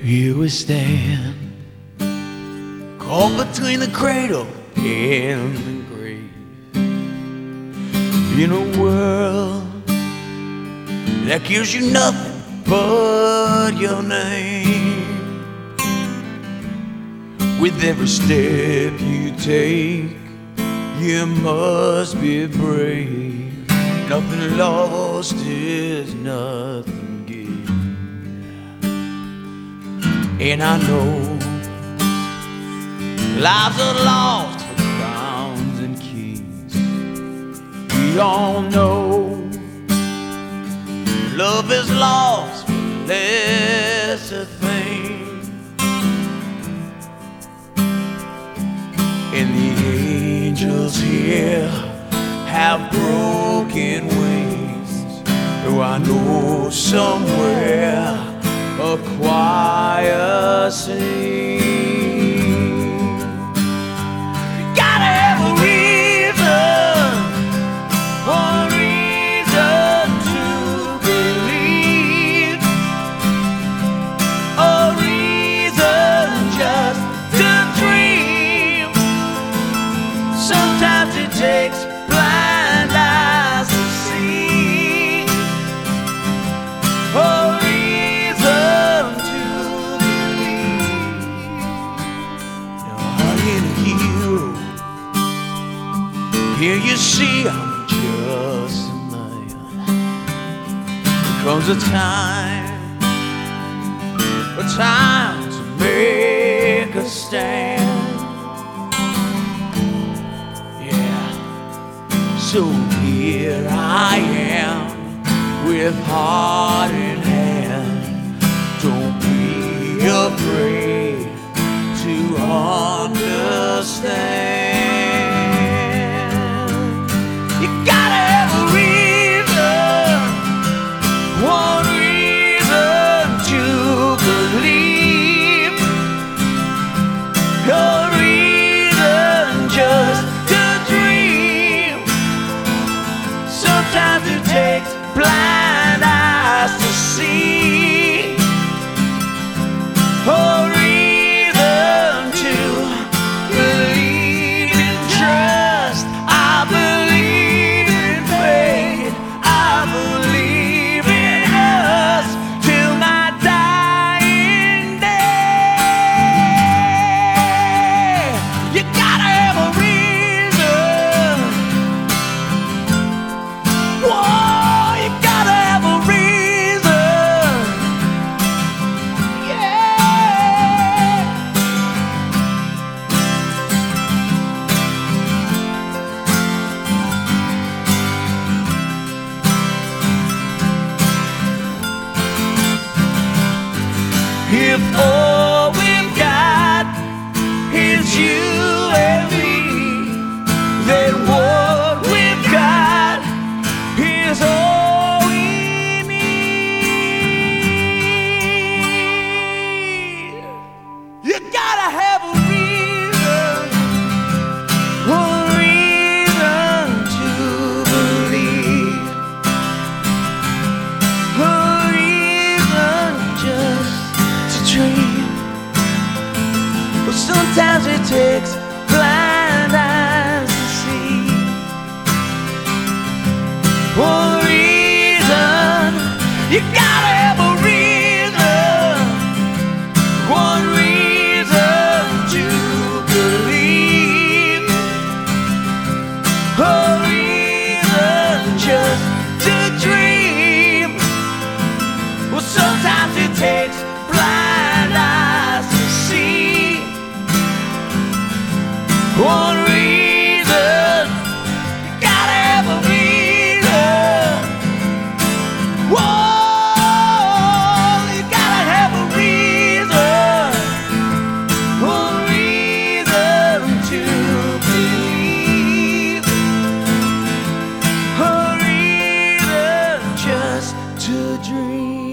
Here we stand, caught between the cradle and the grave, in a world that gives you nothing but your name. With every step you take, you must be brave. Nothing lost is nothing gained. And I know lives are lost for crowns and kings. We all know love is lost for lesser things. And the angels here have broken wings, though I know somewhere a choir sings. You gotta have a reason to believe, a reason just to dream. Sometimes it takes blind eyes to see, a reason to believe. Now I ain't a hero. Here you see I'm just a man. There comes a time to make a stand. So here I am, with heart in hand. Don't be afraid to understand. You gotta have a reason, one reason to believe, a reason just to dream. Sometimes it takes blind eyes to see, a reason to believe in trust. I believe in faith, I believe in us till my dying day. You gotta have a reason. Whoa, you gotta have a reason. Yeah. If all we've got is you and me, then what we've got is all we need. You gotta have a reason, a reason to believe, a reason just to dream. But sometimes it takes blind eyes to see, one reason. You gotta have a reason, one reason to believe, a reason just to dream. Well, sometimes it takes blind eyes to see, one reason. You gotta have a reason. Whoa, you gotta have a reason, one reason to believe, a reason just to dream.